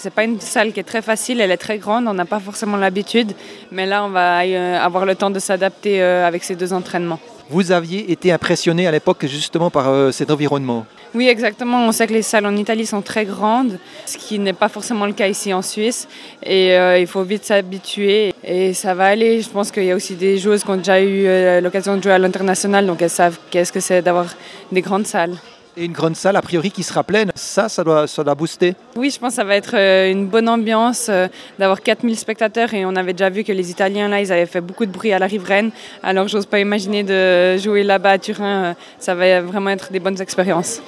C'est pas une salle qui est très facile, elle est très grande, on n'a pas forcément l'habitude, mais là on va avoir le temps de s'adapter avec ces 2 entraînements. Vous aviez été impressionné à l'époque justement par cet environnement. Oui, exactement. On sait que les salles en Italie sont très grandes, ce qui n'est pas forcément le cas ici en Suisse. Et il faut vite s'habituer. Et ça va aller. Je pense qu'il y a aussi des joueuses qui ont déjà eu l'occasion de jouer à l'international, donc elles savent qu'est-ce que c'est d'avoir des grandes salles. Et une grande salle, a priori, qui sera pleine, ça doit booster. Oui, je pense que ça va être une bonne ambiance d'avoir 4000 spectateurs. Et on avait déjà vu que les Italiens, là, ils avaient fait beaucoup de bruit à la riveraine. Alors, j'ose pas imaginer de jouer là-bas à Turin. Ça va vraiment être des bonnes expériences.